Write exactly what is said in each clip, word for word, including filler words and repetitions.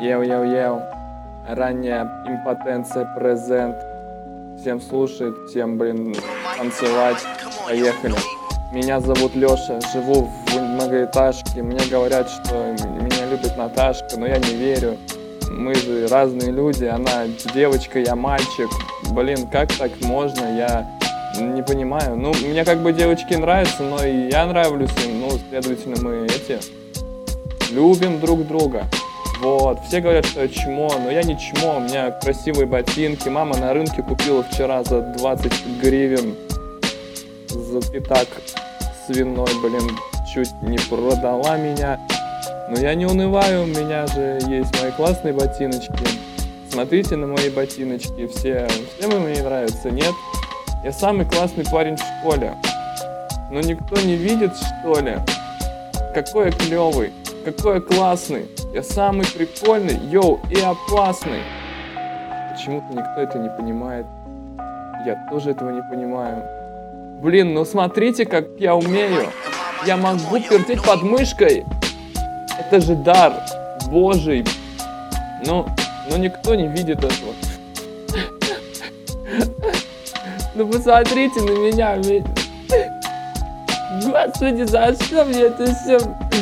Ел-ел-ел. Ранняя импотенция презент. Всем слушать, всем, блин, танцевать. Поехали. Меня зовут Лёша, живу в многоэтажке. Мне говорят, что меня любит Наташка, но я не верю. Мы же разные люди, она девочка, я мальчик. Блин, как так можно? Я не понимаю. Ну, мне как бы девочки нравятся, но и я нравлюсь им. Ну, следовательно, мы эти любим друг друга. Вот, все говорят, что я чмо, но я не чмо, у меня красивые ботинки. Мама на рынке купила вчера за двадцать гривен за пятак свиной, блин, чуть не продала меня. Но я не унываю, у меня же есть мои классные ботиночки. Смотрите на мои ботиночки, все, всем мне нравятся, нет? Я самый классный парень в школе. Но никто не видит, что ли? Какой я клевый, какой я классный. Я самый прикольный, йоу, и опасный. Почему-то никто это не понимает. Я тоже этого не понимаю. Блин, ну смотрите, как я умею. Я могу вертеть под мышкой. Это же дар Божий. Но, но никто не видит этого. Ну посмотрите на меня. Господи, за что мне это все?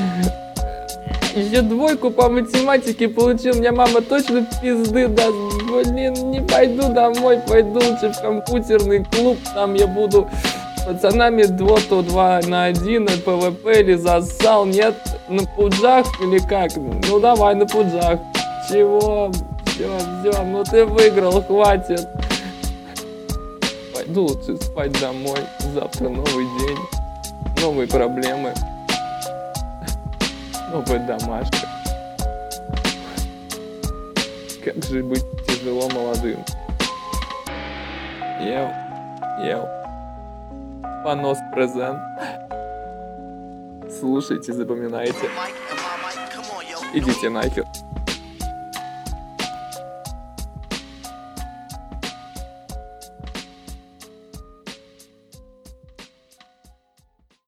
Еще двойку по математике получил. Мне мама точно пизды даст. Блин, не пойду домой. Пойду лучше в компьютерный клуб. Там я буду с пацанами доту два на один, на пвп или засал. Нет, на пуджах или как? Ну давай на пуджах. Чего? Все, все, ну ты выиграл, хватит. Пойду лучше спать домой. Завтра новый день. Новые проблемы. Новая домашка. Как же быть тяжело молодым. Ел, ел. Понос презент. Слушайте, запоминайте. Идите нахер.